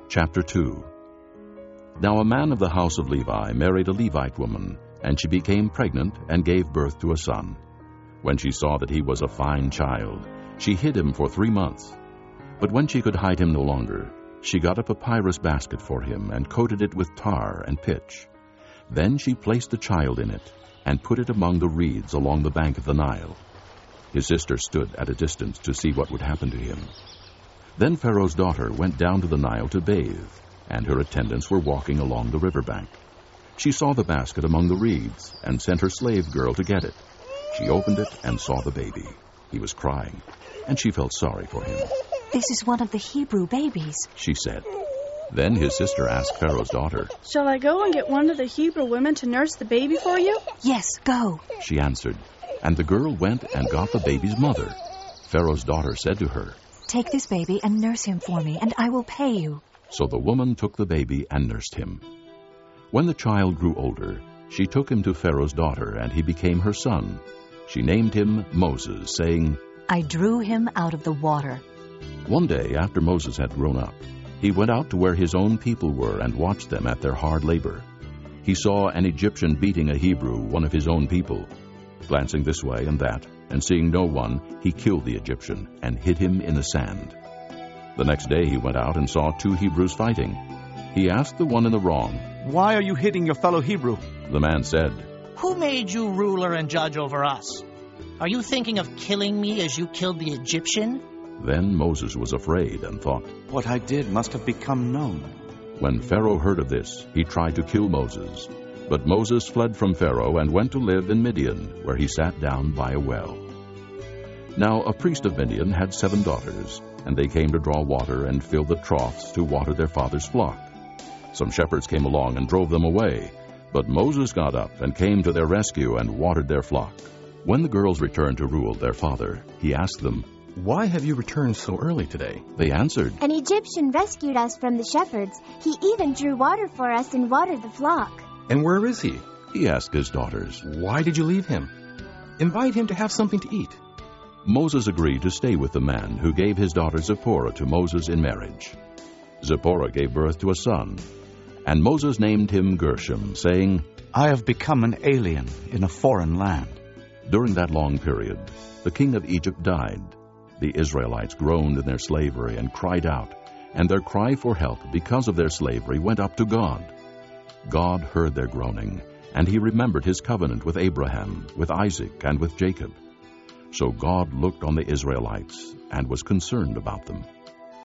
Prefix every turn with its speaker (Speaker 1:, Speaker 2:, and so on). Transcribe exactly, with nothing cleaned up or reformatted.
Speaker 1: Chapter two. Now a man of the house of Levi married a Levite woman, and she became pregnant and gave birth to a son. When she saw that he was a fine child, she hid him for three months. But when she could hide him no longer, she got a papyrus basket for him and coated it with tar and pitch. Then she placed the child in it and put it among the reeds along the bank of the Nile. His sister stood at a distance to see what would happen to him. Then Pharaoh's daughter went down to the Nile to bathe, and her attendants were walking along the river bank. She saw the basket among the reeds and sent her slave girl to get it. She opened it and saw the baby. He was crying, and she felt sorry for him.
Speaker 2: "This is one of the Hebrew babies,"
Speaker 1: she said. Then his sister asked Pharaoh's daughter,
Speaker 3: "Shall I go and get one of the Hebrew women to nurse the baby for you?"
Speaker 2: "Yes, go,"
Speaker 1: she answered. And the girl went and got the baby's mother. Pharaoh's daughter said to her,
Speaker 2: "Take this baby and nurse him for me, and I will pay you."
Speaker 1: So the woman took the baby and nursed him. When the child grew older, she took him to Pharaoh's daughter, and he became her son. She named him Moses, saying,
Speaker 2: "I drew him out of the water."
Speaker 1: One day, after Moses had grown up, he went out to where his own people were and watched them at their hard labor. He saw an Egyptian beating a Hebrew, one of his own people. Glancing this way and that, and seeing no one, he killed the Egyptian and hid him in the sand. The next day he went out and saw two Hebrews fighting. He asked the one in the wrong,
Speaker 4: "Why are you hitting your fellow Hebrew?"
Speaker 1: The man said,
Speaker 5: "Who made you ruler and judge over us? Are you thinking of killing me as you killed the Egyptian?"
Speaker 1: Then Moses was afraid and thought,
Speaker 4: "What I did must have become known."
Speaker 1: When Pharaoh heard of this, he tried to kill Moses. But Moses fled from Pharaoh and went to live in Midian, where he sat down by a well. Now a priest of Midian had seven daughters, and they came to draw water and fill the troughs to water their father's flock. Some shepherds came along and drove them away, but Moses got up and came to their rescue and watered their flock. When the girls returned to Reuel, their father, he asked them,
Speaker 6: "Why have you returned so early today?"
Speaker 1: They answered,
Speaker 7: "An Egyptian rescued us from the shepherds. He even drew water for us and watered the flock."
Speaker 6: "And where is he?"
Speaker 1: he asked his daughters.
Speaker 6: "Why did you leave him? Invite him to have something to eat."
Speaker 1: Moses agreed to stay with the man who gave his daughter Zipporah to Moses in marriage. Zipporah gave birth to a son, and Moses named him Gershom, saying,
Speaker 4: "I have become an alien in a foreign land."
Speaker 1: During that long period, the king of Egypt died. The Israelites groaned in their slavery and cried out, and their cry for help because of their slavery went up to God. God heard their groaning, and he remembered his covenant with Abraham, with Isaac, and with Jacob. So God looked on the Israelites and was concerned about them.